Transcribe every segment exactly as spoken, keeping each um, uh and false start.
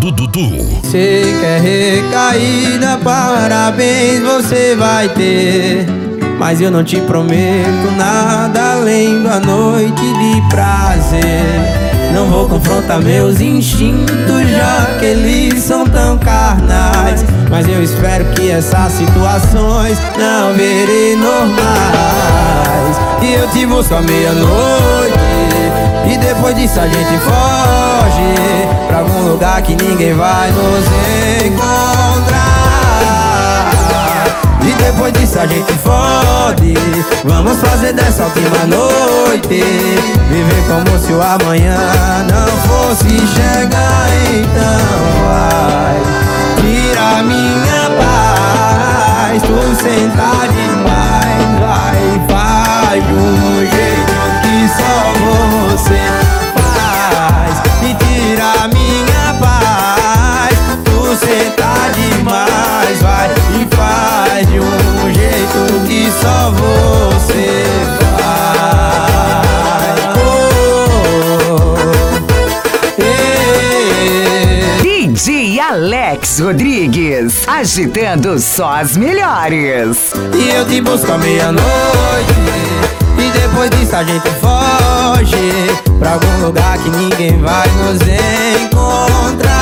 do Dudu. Você quer recaída, parabéns, você vai ter. Mas eu não te prometo nada além da noite de prazer. Não vou confrontar meus instintos, já que eles são tão carnais. Mas eu espero que essas situações não virem normais. E eu te busco à meia-noite, e depois disso a gente foge pra algum lugar que ninguém vai nos encontrar. E depois disso a gente fode. Vamos fazer dessa última noite viver como se o amanhã não fosse chegar. Então vai, tira minha paz, tu senta demais. Vai, faz de um jeito que só você faz. E tira minha paz, tu senta demais. Vai e faz de um jeito que só você faz. Oh, eh. D J Alex Rodrigues, agitando só as melhores. E eu te busco à meia-noite, e depois disso a gente foge pra algum lugar que ninguém vai nos encontrar.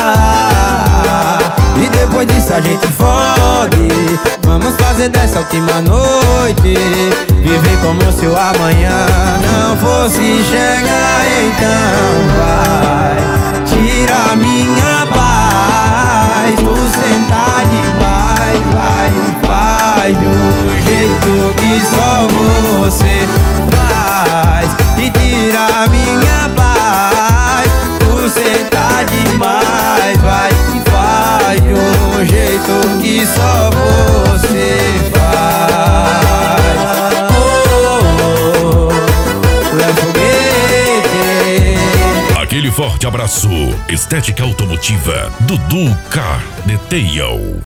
E depois disso a gente fode. Vamos fazer dessa última noite viver como se o amanhã não fosse chegar. Então vai, tira minha paz, tu senta demais. Vai e faz de um jeito que só você faz. E tira minha paz, tu senta demais. Vai e faz de um jeito que só você faz. Oh, Léo Foguete. Aquele forte abraço. Estética automotiva Dudu Car Detail.